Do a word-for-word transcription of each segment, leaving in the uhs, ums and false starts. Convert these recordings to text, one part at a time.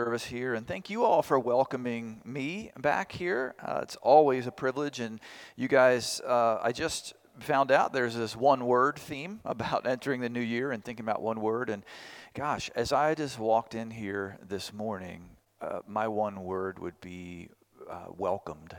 service here, and thank you all for welcoming me back here. Uh, it's always a privilege, and you guys, uh, I just found out there's this one word theme about entering the new year and thinking about one word, and gosh, as I just walked in here this morning, uh, my one word would be uh, welcomed.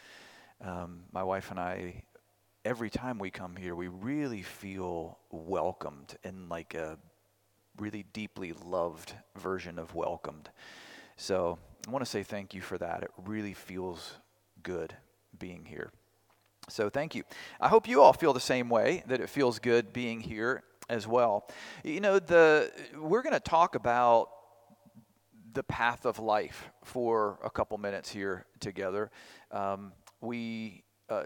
Um, my wife and I, every time we come here, we really feel welcomed in like a really deeply loved version of welcomed. So I want to say thank you for that. It really feels good being here. So thank you. I hope you all feel the same way, that it feels good being here as well. You know, the we're going to talk about the path of life for a couple minutes here together. Um, we uh,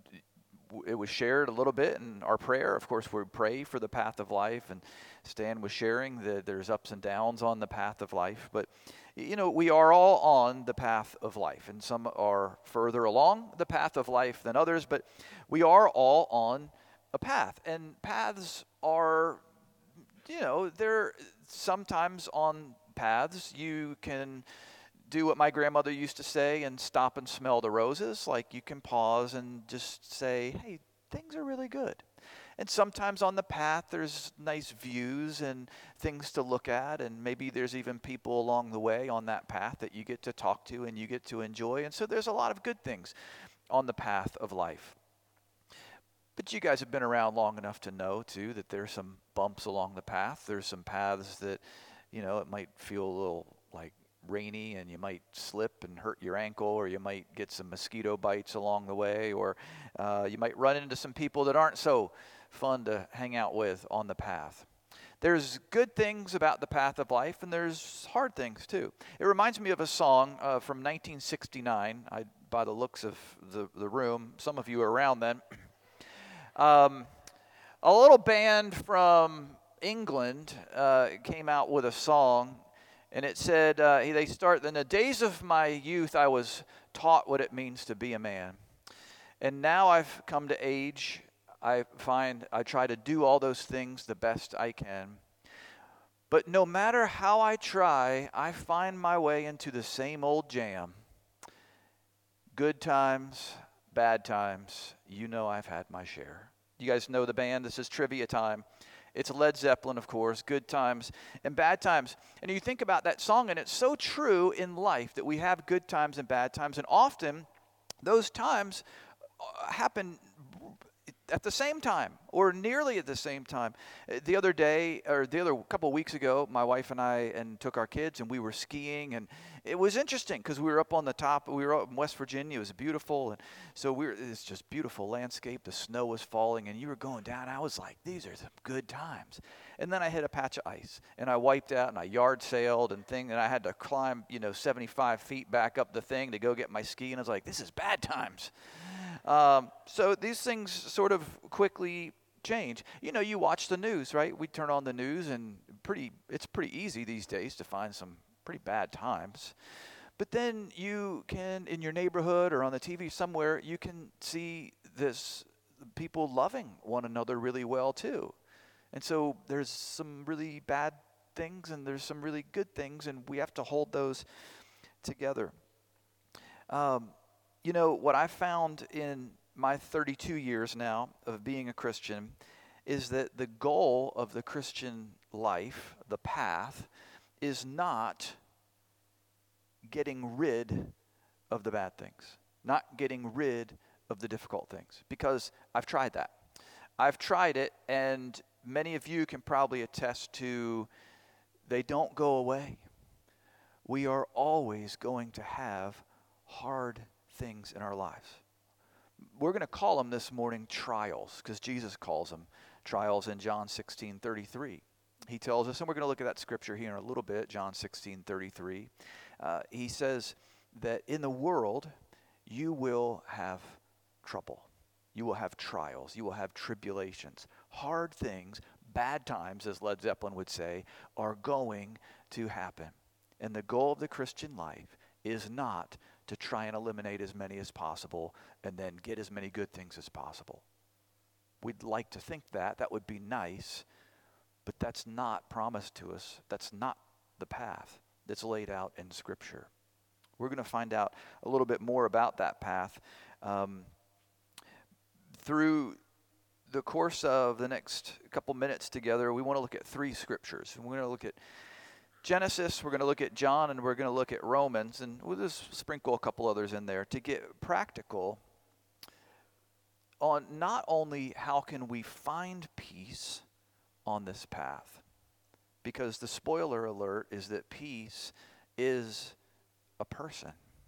It was shared a little bit in our prayer. Of course, we pray for the path of life, and Stan was sharing that there's ups and downs on the path of life. But, you know, we are all on the path of life, and some are further along the path of life than others, but we are all on a path. And paths are, you know, they're sometimes on paths you can do what my grandmother used to say and stop and smell the roses. Like you can pause and just say, hey, things are really good. And sometimes on the path there's nice views and things to look at, and maybe there's even people along the way on that path that you get to talk to and you get to enjoy. And so there's a lot of good things on the path of life. But you guys have been around long enough to know too that there's some bumps along the path. There's some paths that, you know, it might feel a little like rainy and you might slip and hurt your ankle, or you might get some mosquito bites along the way, or uh, you might run into some people that aren't so fun to hang out with on the path. There's good things about the path of life, and there's hard things too. It reminds me of a song uh, from nineteen sixty-nine. I, by the looks of the, the room, some of you were around then. Um, a little band from England uh, came out with a song. And it said, uh, they start, in the days of my youth, I was taught what it means to be a man. And now I've come to age, I find I try to do all those things the best I can. But no matter how I try, I find my way into the same old jam. Good times, bad times, you know I've had my share. You guys know the band. This is trivia time. It's Led Zeppelin, of course, good times and bad times. And you think about that song, and it's so true in life that we have good times and bad times. And often those times happen at the same time, or nearly at the same time. The other day, or the other couple of weeks ago, my wife and I and took our kids, and we were skiing, and it was interesting because we were up on the top. We were up in West Virginia. It was beautiful, and so we were. It's just beautiful landscape. The snow was falling, and you were going down. I was like, these are some good times. And then I hit a patch of ice, and I wiped out, and I yard sailed and thing, and I had to climb, you know, seventy-five feet back up the thing to go get my ski, and I was like, this is bad times. Um, so these things sort of quickly change. You know, you watch the news, right? We turn on the news, and pretty it's pretty easy these days to find some pretty bad times. But then you can, in your neighborhood or on the T V somewhere, you can see this people loving one another really well too. And so there's some really bad things and there's some really good things, and we have to hold those together. Um, You know, what I found in my thirty-two years now of being a Christian is that the goal of the Christian life, the path, is not getting rid of the bad things, not getting rid of the difficult things, because I've tried that. I've tried it, and many of you can probably attest to they don't go away. We are always going to have hard things in our lives. We're going to call them this morning trials, because Jesus calls them trials in John sixteen thirty-three. He tells us, and we're going to look at that scripture here in a little bit, John sixteen thirty-three. Uh, he says that in the world you will have trouble. You will have trials. You will have tribulations. Hard things, bad times, as Led Zeppelin would say, are going to happen. And the goal of the Christian life is not to try and eliminate as many as possible and then get as many good things as possible. We'd like to think that. That would be nice, but that's not promised to us. That's not the path. that's laid out in Scripture. We're going to find out a little bit more about that path um, through the course of the next couple minutes together. We want to look at three scriptures. We're going to look at Genesis, we're going to look at John, and we're going to look at Romans, and we'll just sprinkle a couple others in there to get practical on not only how can we find peace on this path, because the spoiler alert is that peace is a person.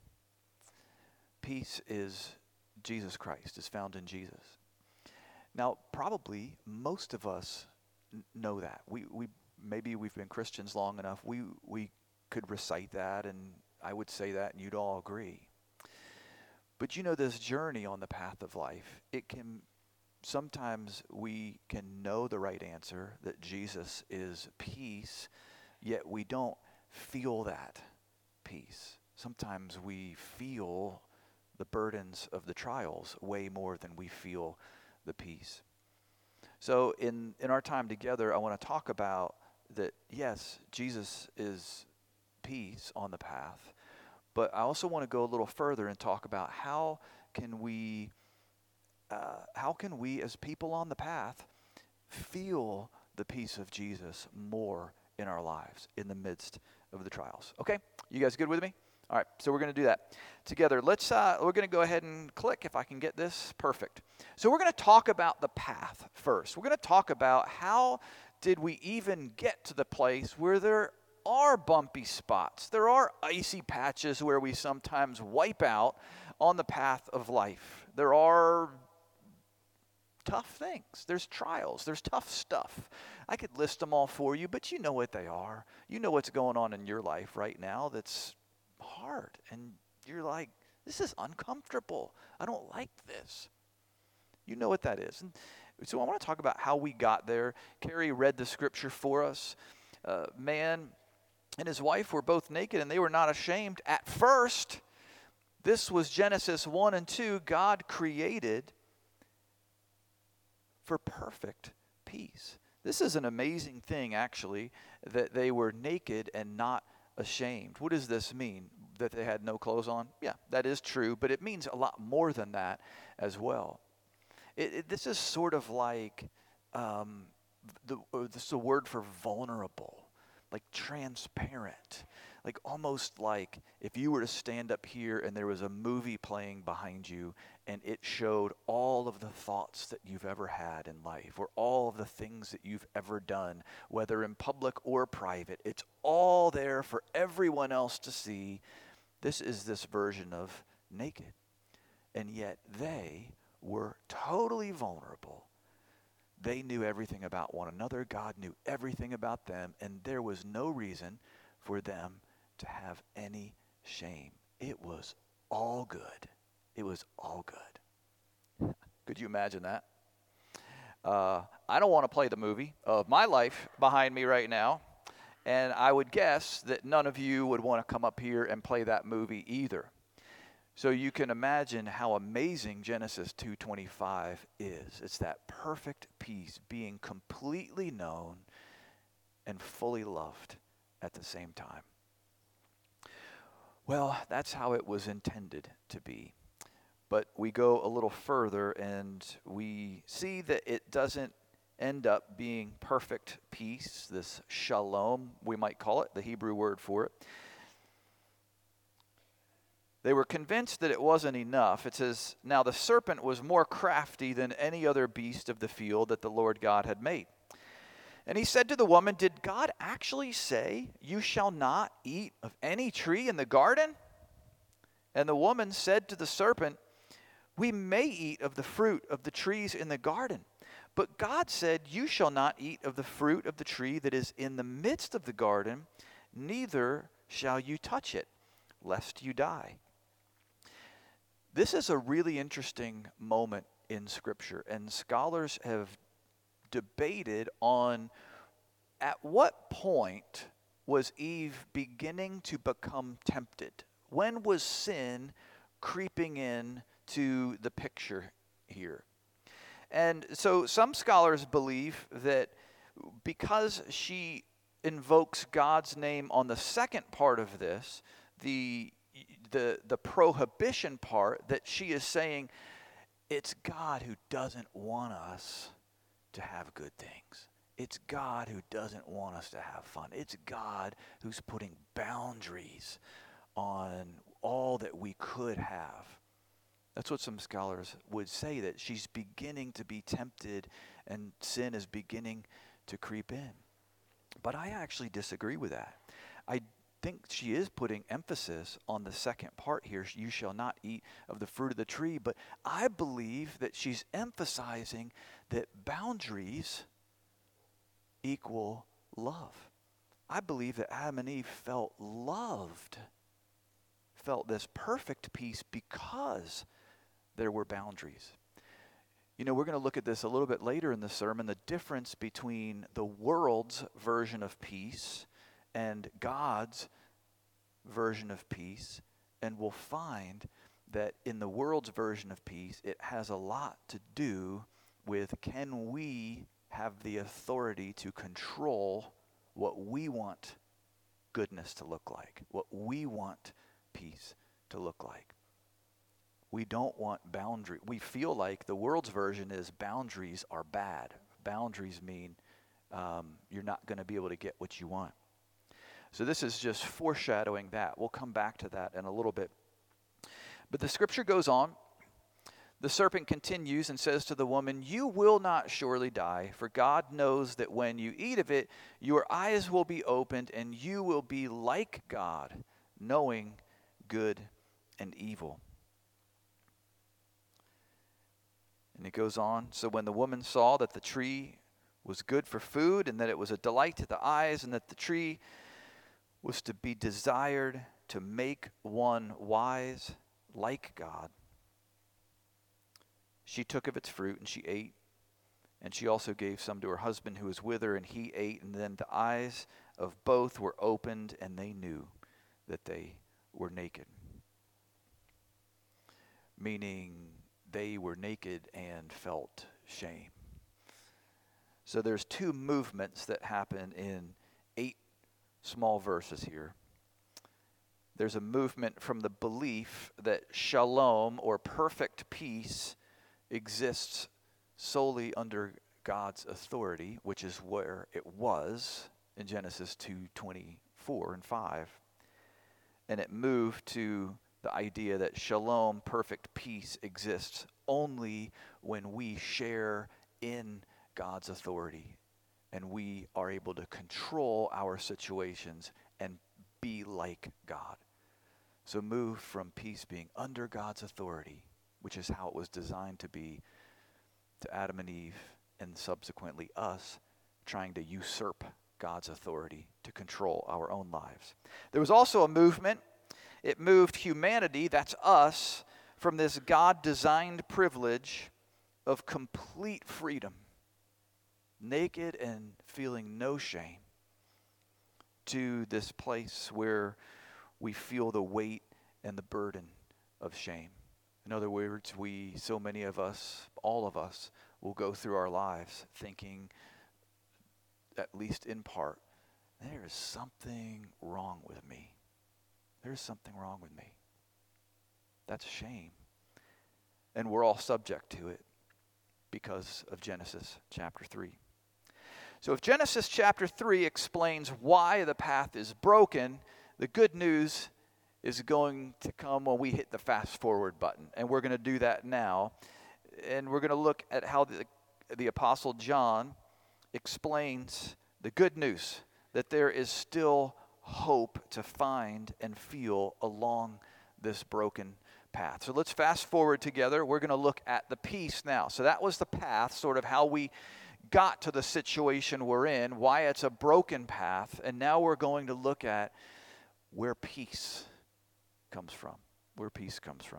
Peace is Jesus Christ, is found in Jesus. Now, probably most of us n- know that. We we maybe we've been Christians long enough. We we could recite that, and I would say that, and you'd all agree. But you know, this journey on the path of life, it can sometimes we can know the right answer, that Jesus is peace, yet we don't feel that peace. Sometimes we feel the burdens of the trials way more than we feel the peace. So in, in our time together, I want to talk about that, yes, Jesus is peace on the path, but I also want to go a little further and talk about how can we, uh, how can we as people on the path feel the peace of Jesus more in our lives in the midst of the trials. Okay, you guys good with me? All right, so we're going to do that together. Let's. Uh, we're going to go ahead and click if I can get this perfect. So we're going to talk about the path first. We're going to talk about how did we even get to the place where there are bumpy spots. There are icy patches where we sometimes wipe out on the path of life. There are tough things. There's trials. There's tough stuff. I could list them all for you, but you know what they are. You know what's going on in your life right now that's hard, and you're like, this is uncomfortable. I don't like this. You know what that is. And so I want to talk about how we got there. Carrie read the scripture for us. Uh, man and his wife were both naked, and they were not ashamed at first. This was Genesis one and two. God created for perfect peace. This is an amazing thing, actually, that they were naked and not ashamed. What does this mean? That they had no clothes on? Yeah, that is true, but it means a lot more than that as well. It, it, this is sort of like, um, the, uh, this is a word for vulnerable, like transparent, like almost like if you were to stand up here and there was a movie playing behind you and it showed all of the thoughts that you've ever had in life, or all of the things that you've ever done, whether in public or private. It's all there for everyone else to see. This is this version of naked. And yet they were totally vulnerable. They knew everything about one another. God knew everything about them, and there was no reason for them to have any shame. It was all good. It was all good. Could you imagine that? Uh, I don't want to play the movie of my life behind me right now, and I would guess that none of you would want to come up here and play that movie either. So you can imagine how amazing Genesis two twenty-five is. It's that perfect peace, being completely known and fully loved at the same time. Well, that's how it was intended to be. But we go a little further and we see that it doesn't end up being perfect peace, this shalom, we might call it, the Hebrew word for it. They were convinced that it wasn't enough. It says, now the serpent was more crafty than any other beast of the field that the Lord God had made. And he said to the woman, did God actually say, you shall not eat of any tree in the garden? And the woman said to the serpent, we may eat of the fruit of the trees in the garden. But God said, you shall not eat of the fruit of the tree that is in the midst of the garden, neither shall you touch it, lest you die. This is a really interesting moment in Scripture, and scholars have debated on at what point was Eve beginning to become tempted? When was sin creeping in to the picture here? And so some scholars believe that because she invokes God's name on the second part of this, the the the prohibition part, that she is saying it's God who doesn't want us to have good things. It's God who doesn't want us to have fun. It's God who's putting boundaries on all that we could have. That's what some scholars would say, that she's beginning to be tempted and sin is beginning to creep in. But I actually disagree with that. I think she is putting emphasis on the second part here, you shall not eat of the fruit of the tree, but I believe that she's emphasizing that boundaries equal love. I believe that Adam and Eve felt loved, felt this perfect peace because there were boundaries. You know, we're going to look at this a little bit later in the sermon, the difference between the world's version of peace and God's version of peace, and we'll find that in the world's version of peace, it has a lot to do with, can we have the authority to control what we want goodness to look like, what we want peace to look like. We don't want boundary. We feel like the world's version is boundaries are bad. Boundaries mean um, you're not going to be able to get what you want. So this is just foreshadowing that. We'll come back to that in a little bit. But the scripture goes on. The serpent continues and says to the woman, you will not surely die, for God knows that when you eat of it, your eyes will be opened and you will be like God, knowing good and evil. And it goes on, so when the woman saw that the tree was good for food, and that it was a delight to the eyes, and that the tree was to be desired to make one wise like God, she took of its fruit, and she ate, and she also gave some to her husband who was with her, and he ate, and then the eyes of both were opened, and they knew that they were naked. Meaning, they were naked and felt shame. So there's two movements that happen in eight small verses here. There's a movement from the belief that shalom, or perfect peace, exists solely under God's authority, which is where it was in Genesis two twenty-four and five. And it moved to the idea that shalom, perfect peace, exists only when we share in God's authority and we are able to control our situations and be like God. So move from peace being under God's authority, which is how it was designed to be, to Adam and Eve and subsequently us trying to usurp God's authority to control our own lives. There was also a movement. It moved humanity, that's us, from this God-designed privilege of complete freedom, naked and feeling no shame, to this place where we feel the weight and the burden of shame. In other words, we, so many of us, all of us, will go through our lives thinking, at least in part, there is something wrong with me. There's something wrong with me. That's shame. And we're all subject to it because of Genesis chapter three. So if Genesis chapter three explains why the path is broken, the good news is going to come when we hit the fast forward button. And we're going to do that now. And we're going to look at how the, the Apostle John explains the good news, that there is still hope to find and feel along this broken path. So let's fast forward together. We're going to look at the peace now. So that was the path, sort of how we got to the situation we're in, why it's a broken path, and now we're going to look at where peace comes from, where peace comes from.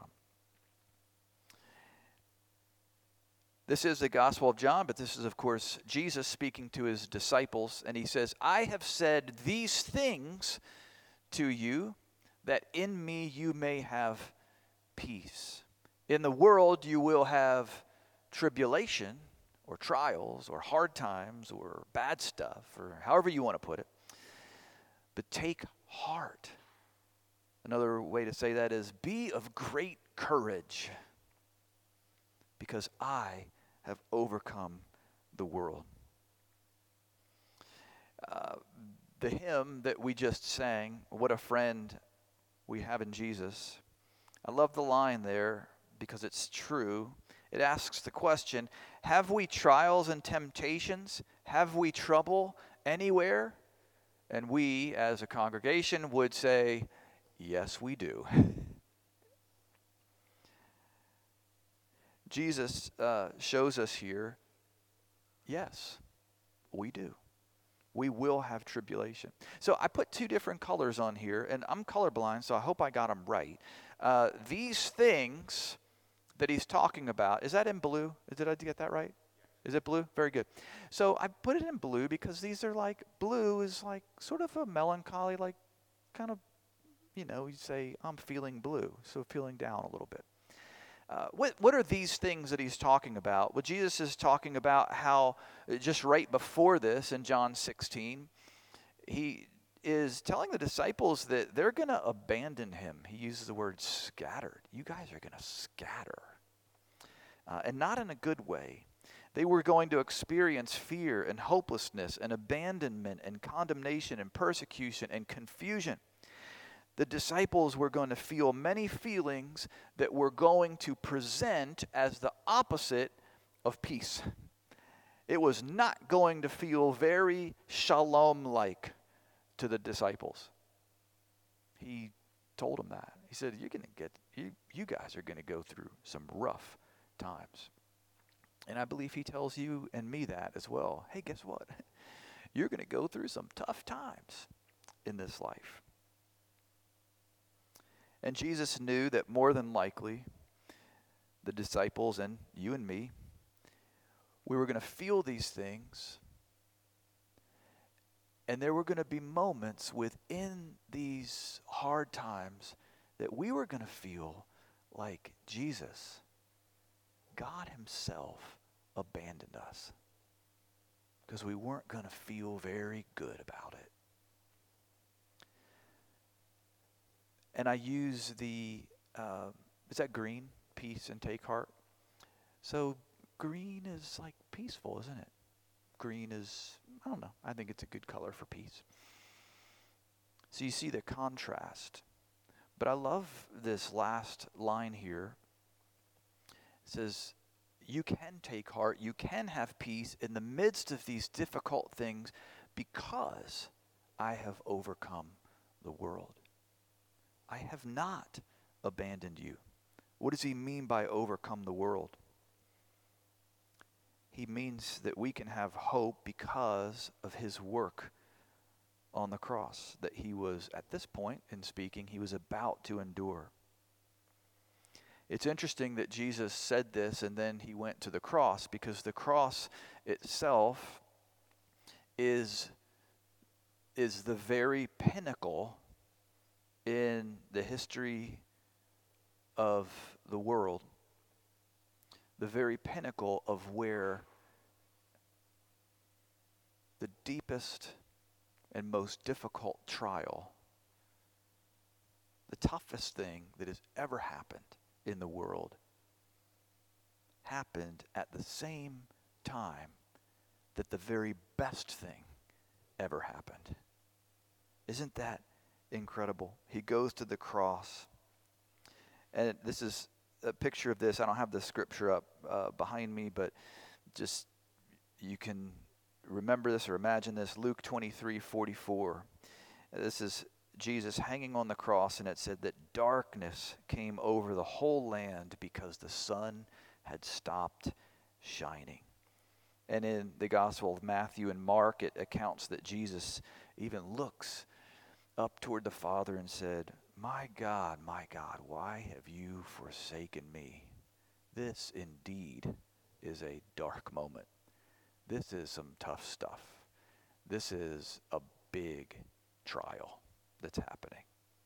This is the Gospel of John, but this is, of course, Jesus speaking to his disciples, and he says, I have said these things to you, that in me you may have peace. In the world you will have tribulation, or trials, or hard times, or bad stuff, or however you want to put it. But take heart. Another way to say that is be of great courage, because I have overcome the world. Uh, the hymn that we just sang, What a Friend We Have in Jesus, I love the line there because it's true. It asks the question, have we trials and temptations? Have we trouble anywhere? And we, as a congregation, would say, yes, we do. Jesus uh, shows us here, yes, we do. We will have tribulation. So I put two different colors on here, and I'm colorblind, so I hope I got them right. Uh, these things that he's talking about, is that in blue? Did I get that right? Is it blue? Very good. So I put it in blue because these are like, blue is like sort of a melancholy, like kind of, you know, you say, I'm feeling blue, so feeling down a little bit. Uh, what, what are these things that he's talking about? Well, Jesus is talking about how just right before this in John sixteen, he is telling the disciples that they're going to abandon him. He uses the word scattered. You guys are going to scatter. Uh, and not in a good way. They were going to experience fear and hopelessness and abandonment and condemnation and persecution and confusion. The disciples were going to feel many feelings that were going to present as the opposite of peace. It was not going to feel very shalom-like to the disciples. He told them that. He said, You're going to get, you, you guys are going to go through some rough times. And I believe he tells you and me that as well. Hey, guess what? You're going to go through some tough times in this life. And Jesus knew that more than likely, the disciples and you and me, we were going to feel these things. And there were going to be moments within these hard times that we were going to feel like Jesus, God himself, abandoned us. Because we weren't going to feel very good about it. And I use the, uh, is that green? Peace and take heart. So green is like peaceful, isn't it? Green is, I don't know, I think it's a good color for peace. So you see the contrast. But I love this last line here. It says, you can take heart, you can have peace in the midst of these difficult things because I have overcome the world. I have not abandoned you. What does he mean by overcome the world? He means that we can have hope because of his work on the cross, that he was, at this point in speaking, he was about to endure. It's interesting that Jesus said this and then he went to the cross, because the cross itself is, is the very pinnacle in the history of the world, the very pinnacle of where the deepest and most difficult trial, the toughest thing that has ever happened in the world, happened at the same time that the very best thing ever happened. Isn't that incredible? He goes to the cross. And this is a picture of this. I don't have the scripture up uh, behind me, but just you can remember this or imagine this. Luke twenty-three forty-four. This is Jesus hanging on the cross, and it said that darkness came over the whole land because the sun had stopped shining. And in the Gospel of Matthew and Mark, it accounts that Jesus even looks up toward the Father and said, My God, my God, why have you forsaken me? This indeed is a dark moment. This is some tough stuff. This is a big trial that's happening.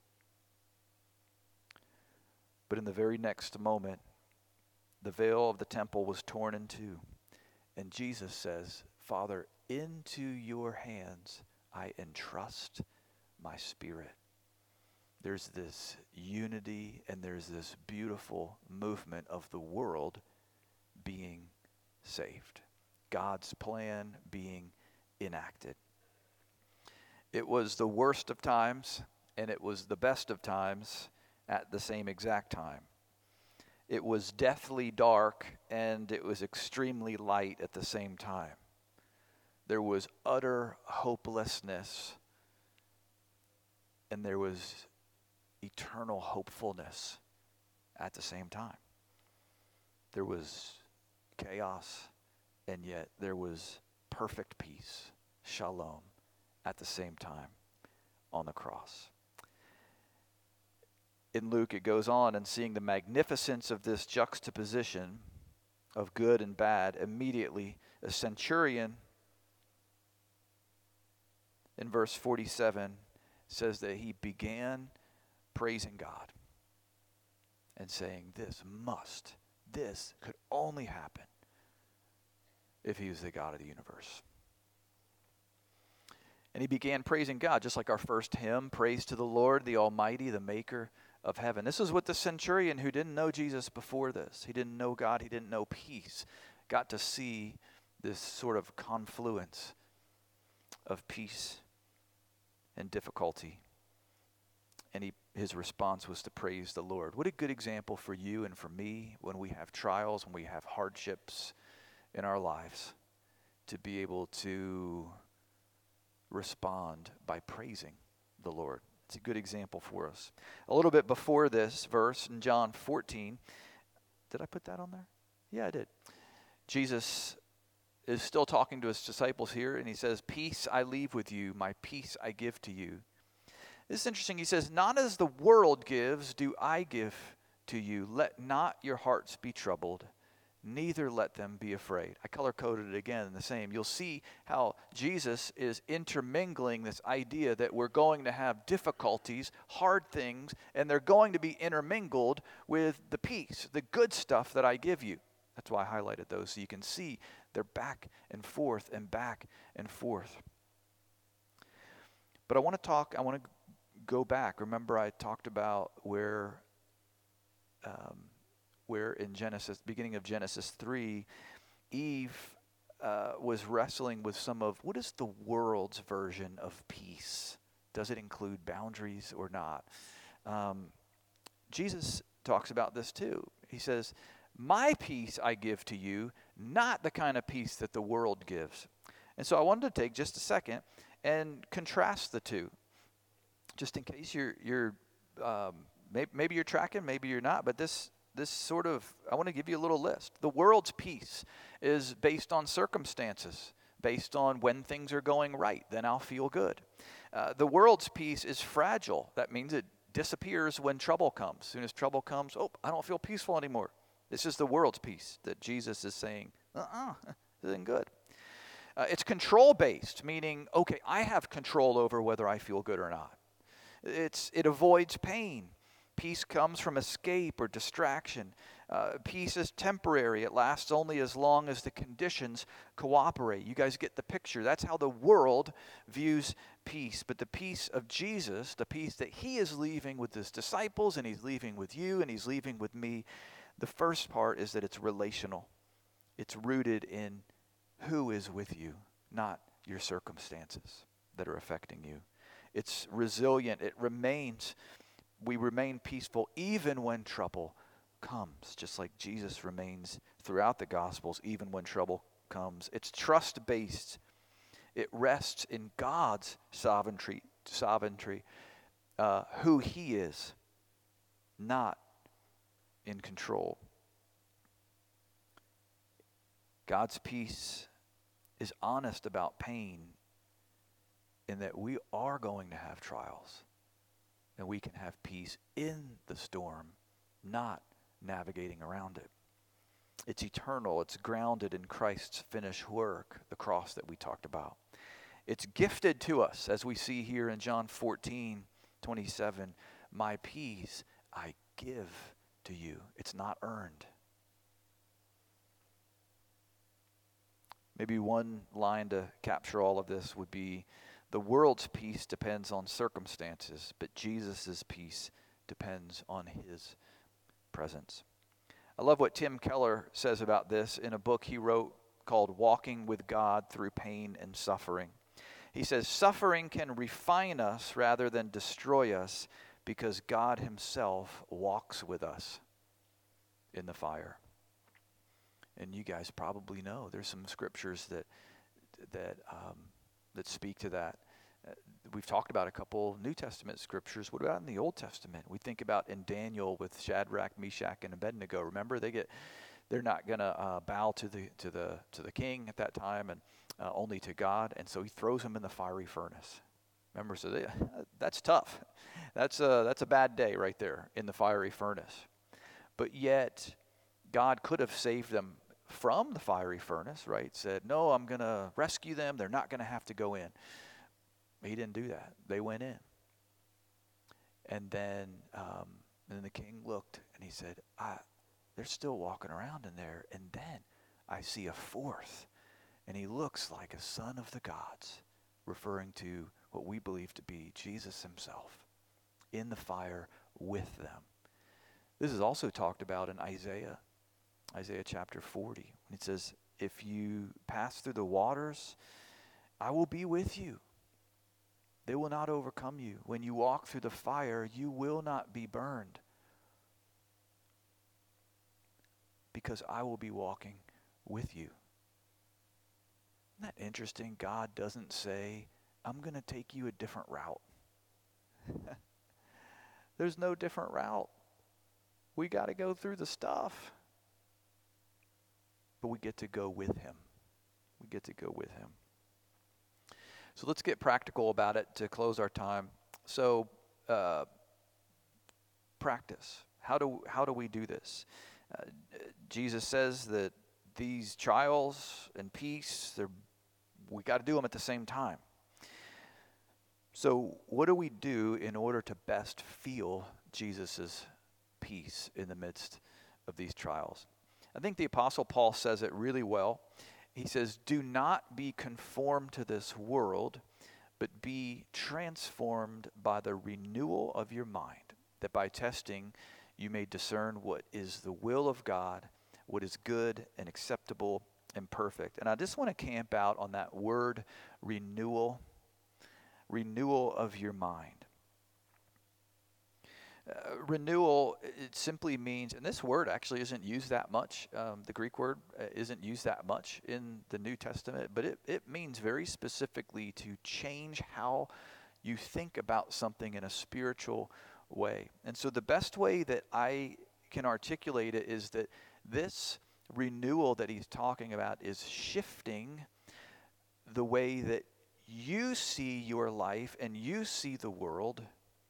But in the very next moment, the veil of the temple was torn in two. And Jesus says, Father, into your hands I entrust my spirit. There's this unity and there's this beautiful movement of the world being saved. God's plan being enacted. It was the worst of times and it was the best of times at the same exact time. It was deathly dark and it was extremely light at the same time. There was utter hopelessness and there was eternal hopefulness at the same time. There was chaos and yet there was perfect peace, shalom, at the same time on the cross. In Luke, it goes on, and seeing the magnificence of this juxtaposition of good and bad, immediately a centurion in verse forty-seven says that he began praising God and saying, this must, this could only happen if he was the God of the universe. And he began praising God, just like our first hymn, praise to the Lord, the Almighty, the Maker of heaven. This is what the centurion who didn't know Jesus before this, he didn't know God, he didn't know peace, got to see this sort of confluence of peace and difficulty. And he, his response was to praise the Lord. What a good example for you and for me when we have trials, when we have hardships in our lives, to be able to respond by praising the Lord. It's a good example for us. A little bit before this verse in John fourteen, did I put that on there? Yeah, I did. Jesus is still talking to his disciples here, and he says, peace I leave with you, my peace I give to you. This is interesting. He says, not as the world gives, do I give to you. Let not your hearts be troubled, neither let them be afraid. I color-coded it again in the same. You'll see how Jesus is intermingling this idea that we're going to have difficulties, hard things, and they're going to be intermingled with the peace, the good stuff that I give you. That's why I highlighted those, so you can see they're back and forth and back and forth. But I want to talk, I want to go back. Remember I talked about where um, where in Genesis, beginning of Genesis three, Eve uh, was wrestling with some of, what is the world's version of peace? Does it include boundaries or not? Um, Jesus talks about this too. He says, my peace I give to you, not the kind of peace that the world gives. And so I wanted to take just a second and contrast the two, just in case you're, you're um, maybe, maybe you're tracking, maybe you're not, but this This sort of, I want to give you a little list. The world's peace is based on circumstances, based on when things are going right, then I'll feel good. Uh, the world's peace is fragile. That means it disappears when trouble comes. As soon as trouble comes, oh, I don't feel peaceful anymore. This is the world's peace that Jesus is saying, uh-uh, this isn't good. Uh, it's control-based, meaning, okay, I have control over whether I feel good or not. It's It avoids pain. Peace comes from escape or distraction. Uh, peace is temporary. It lasts only as long as the conditions cooperate. You guys get the picture. That's how the world views peace. But the peace of Jesus, the peace that he is leaving with his disciples, and he's leaving with you, and he's leaving with me, the first part is that it's relational. It's rooted in who is with you, not your circumstances that are affecting you. It's resilient. It remains We remain peaceful even when trouble comes, just like Jesus remains throughout the Gospels, even when trouble comes. It's trust-based. It rests in God's sovereignty, sovereignty, uh, who he is, not in control. God's peace is honest about pain in that we are going to have trials. And we can have peace in the storm, not navigating around it. It's eternal. It's grounded in Christ's finished work, the cross that we talked about. It's gifted to us, as we see here in John fourteen twenty-seven. My peace I give to you. It's not earned. Maybe one line to capture all of this would be, The world's peace depends on circumstances, but Jesus' peace depends on his presence. I love what Tim Keller says about this in a book he wrote called Walking with God Through Pain and Suffering. He says, suffering can refine us rather than destroy us because God himself walks with us in the fire. And you guys probably know there's some scriptures that that um, that speak to that. Uh, we've talked about a couple New Testament scriptures. What about in the Old Testament? We think about in Daniel with Shadrach, Meshach, and Abednego. Remember, they get they're not going to uh, bow to the to the to the king at that time, and uh, only to God. And so he throws them in the fiery furnace. Remember, so they, that's tough. That's a that's a bad day right there in the fiery furnace. But yet, God could have saved them from the fiery furnace, right? Said, no, I'm going to rescue them. They're not going to have to go in. He didn't do that. They went in. And then, um, and then the king looked and he said, I, they're still walking around in there. And then I see a fourth. And he looks like a son of the gods, referring to what we believe to be Jesus himself in the fire with them. This is also talked about in Isaiah. Isaiah chapter forty, when it says, if you pass through the waters, I will be with you. They will not overcome you. When you walk through the fire, you will not be burned, because I will be walking with you. Isn't that interesting? God doesn't say, I'm going to take you a different route. There's no different route. We got to go through the stuff. But we get to go with him. We get to go with him. So let's get practical about it to close our time. So, uh, practice. How do how do we do this? Uh, Jesus says that these trials and peace, they're we got to do them at the same time. So, what do we do in order to best feel Jesus' peace in the midst of these trials? I think the Apostle Paul says it really well. He says, do not be conformed to this world, but be transformed by the renewal of your mind, that by testing you may discern what is the will of God, what is good and acceptable and perfect. And I just want to camp out on that word renewal, renewal of your mind. Uh, renewal, it simply means, and this word actually isn't used that much, um, the Greek word uh, isn't used that much in the New Testament, but it, it means very specifically to change how you think about something in a spiritual way. And so the best way that I can articulate it is that this renewal that he's talking about is shifting the way that you see your life and you see the world,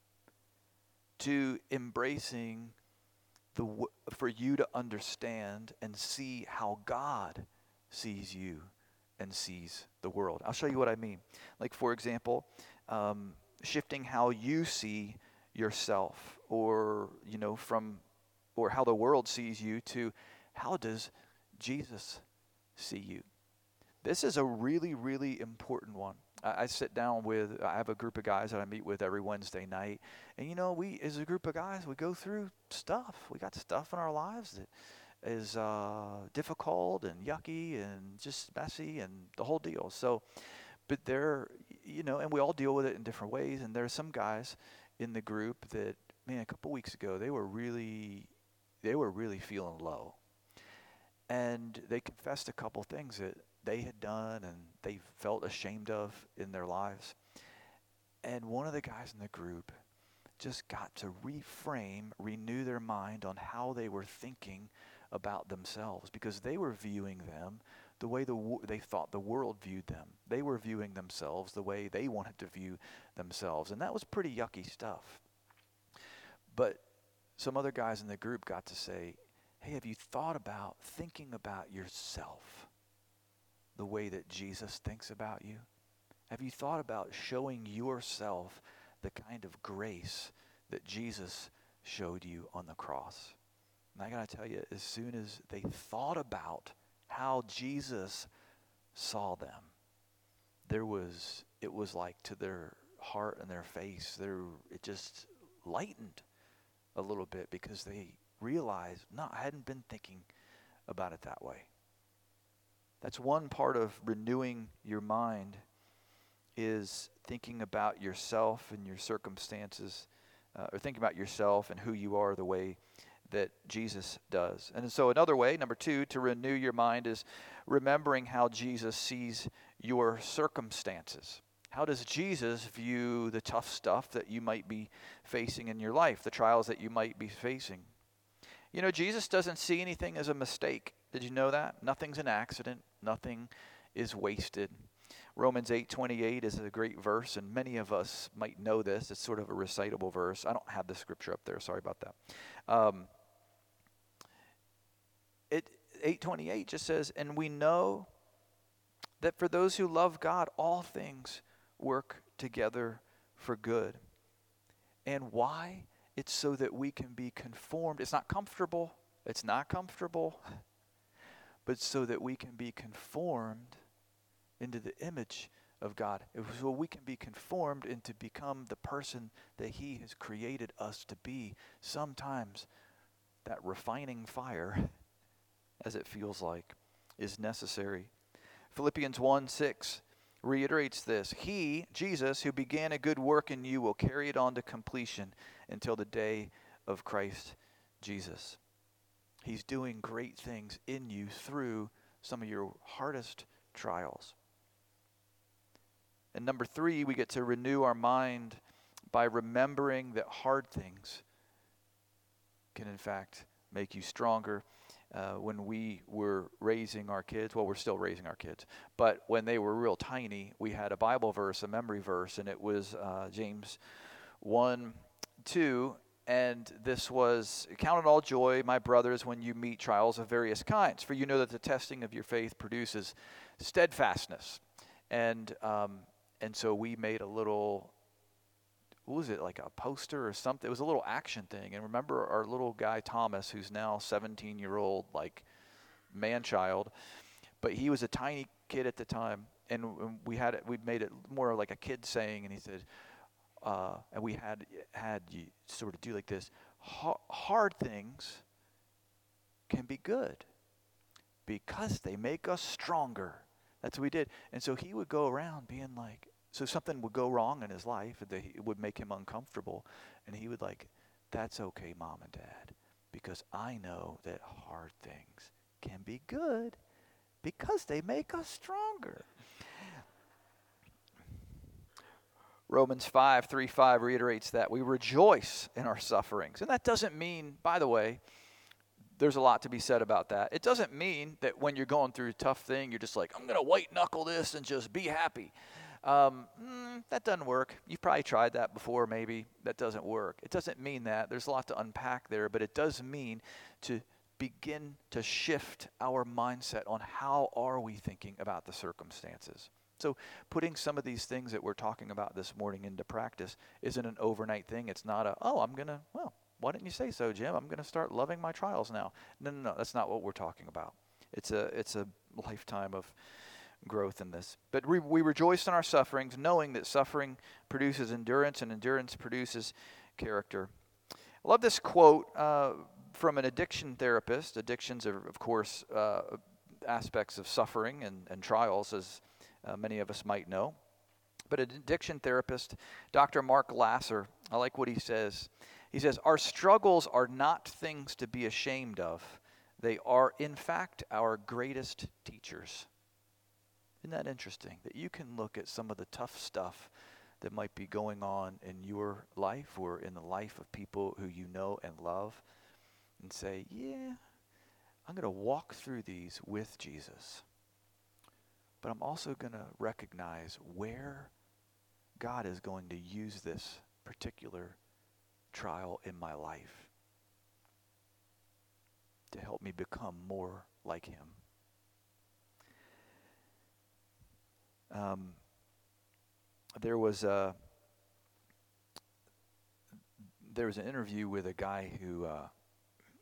to embracing the for you to understand and see how God sees you and sees the world. I'll show you what I mean. Like, for example, um, shifting how you see yourself, or you know, from or how the world sees you, to how does Jesus see you? This is a really, really important one. I, I sit down with, I have a group of guys that I meet with every Wednesday night. And you know, we, as a group of guys, we go through stuff. We got stuff in our lives that is uh, difficult and yucky and just messy and the whole deal. So, but there, you know, and we all deal with it in different ways. And there are some guys in the group that, man, a couple weeks ago, they were really, they were really feeling low. And they confessed a couple things that they had done and they felt ashamed of in their lives. And one of the guys in the group just got to reframe, renew their mind on how they were thinking about themselves, because they were viewing them the way the they thought the world viewed them. They were viewing themselves the way they wanted to view themselves. And that was pretty yucky stuff. But some other guys in the group got to say, hey, have you thought about thinking about yourself the way that Jesus thinks about you? Have you thought about showing yourself the kind of grace that Jesus showed you on the cross? And I got to tell you, as soon as they thought about how Jesus saw them, there was it was like to their heart and their face, their, it just lightened a little bit because they realized, no, I hadn't been thinking about it that way. That's one part of renewing your mind, is thinking about yourself and your circumstances, uh, or thinking about yourself and who you are the way that Jesus does. And so another way, number two, to renew your mind is remembering how Jesus sees your circumstances. How does Jesus view the tough stuff that you might be facing in your life, the trials that you might be facing? You know, Jesus doesn't see anything as a mistake. Did you know that? Nothing's an accident. Nothing is wasted. Romans eight twenty-eight is a great verse, and many of us might know this. It's sort of a recitable verse. I don't have the scripture up there. Sorry about that. Um, it eight twenty-eight just says, and we know that for those who love God, all things work together for good. And why? It's so that we can be conformed. It's not comfortable. It's not comfortable. But so that we can be conformed into the image of God. So we can be conformed and to become the person that He has created us to be. Sometimes that refining fire, as it feels like, is necessary. Philippians one six reiterates this. He, Jesus, who began a good work in you, will carry it on to completion until the day of Christ Jesus. He's doing great things in you through some of your hardest trials. And number three, we get to renew our mind by remembering that hard things can, in fact, make you stronger. Uh, when we were raising our kids, well, we're still raising our kids, but when they were real tiny, we had a Bible verse, a memory verse, and it was uh, James one two, and this was, count it all joy, my brothers, when you meet trials of various kinds, for you know that the testing of your faith produces steadfastness. And um, and so we made a little, what was it, like a poster or something? It was a little action thing. And remember our little guy Thomas, who's now seventeen-year-old, like man-child, but he was a tiny kid at the time, and we had it, we made it more like a kid saying, and he said, uh, and we had had you sort of do like this: hard things can be good because they make us stronger. That's what we did. And so he would go around being like, so something would go wrong in his life that it would make him uncomfortable. And he would like, that's okay, Mom and Dad, because I know that hard things can be good because they make us stronger. Romans five, three, five reiterates that we rejoice in our sufferings. And that doesn't mean, by the way, there's a lot to be said about that. It doesn't mean that when you're going through a tough thing, you're just like, I'm going to white knuckle this and just be happy. Um, mm, that doesn't work. You've probably tried that before, maybe. That doesn't work. It doesn't mean that. There's a lot to unpack there, but it does mean to begin to shift our mindset on how are we thinking about the circumstances. So putting some of these things that we're talking about this morning into practice isn't an overnight thing. It's not a, oh, I'm going to, well, why didn't you say so, Jim? I'm going to start loving my trials now. No, no, no. That's not what we're talking about. It's a it's a lifetime of growth in this. But we, we rejoice in our sufferings, knowing that suffering produces endurance, and endurance produces character. I love this quote uh, from an addiction therapist. Addictions are, of course, uh, aspects of suffering and, and trials, as uh, many of us might know. But an addiction therapist, Doctor Mark Lasser, I like what he says. He says, our struggles are not things to be ashamed of. They are, in fact, our greatest teachers. Isn't that interesting? That you can look at some of the tough stuff that might be going on in your life or in the life of people who you know and love and say, yeah, I'm going to walk through these with Jesus. But I'm also going to recognize where God is going to use this particular trial in my life to help me become more like Him. Um, there was a there was an interview with a guy who uh,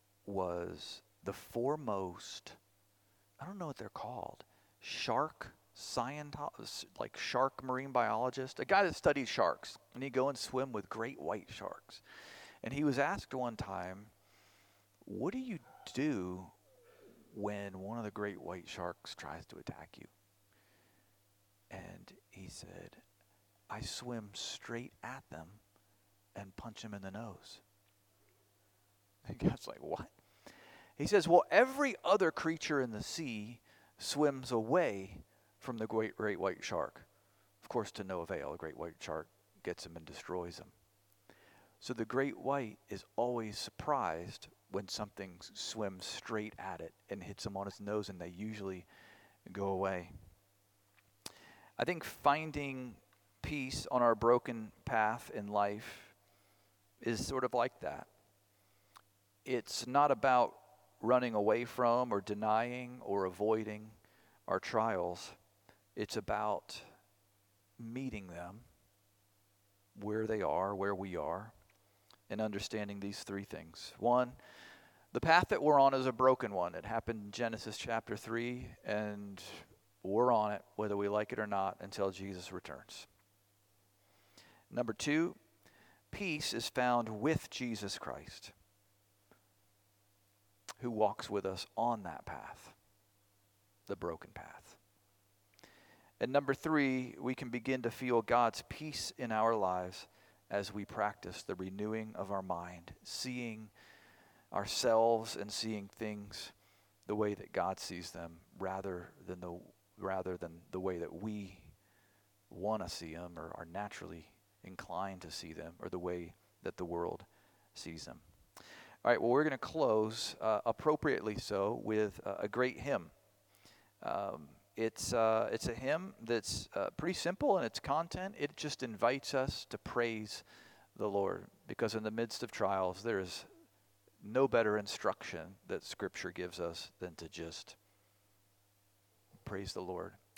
was the foremost, I don't know what they're called, shark scientologist, like shark marine biologist, a guy that studied sharks, and he'd go and swim with great white sharks. And he was asked one time, what do you do when one of the great white sharks tries to attack you? And he said, I swim straight at them and punch them in the nose. And God's like, what? He says, well, every other creature in the sea swims away from the great, great white shark. Of course, to no avail. A great white shark gets him and destroys him. So the great white is always surprised when something swims straight at it and hits him on its nose, and they usually go away. I think finding peace on our broken path in life is sort of like that. It's not about running away from or denying or avoiding our trials. It's about meeting them where they are, where we are, and understanding these three things. One, the path that we're on is a broken one. It happened in Genesis chapter three, and we're on it, whether we like it or not, until Jesus returns. Number two, peace is found with Jesus Christ, who walks with us on that path, the broken path. And number three, we can begin to feel God's peace in our lives as we practice the renewing of our mind, seeing ourselves and seeing things the way that God sees them, rather than the rather than the way that we want to see them or are naturally inclined to see them, or the way that the world sees them. All right, well, we're going to close, uh, appropriately so, with uh, a great hymn. Um, it's, uh, it's a hymn that's uh, pretty simple in its content. It just invites us to praise the Lord, because in the midst of trials, there is no better instruction that Scripture gives us than to just praise the Lord.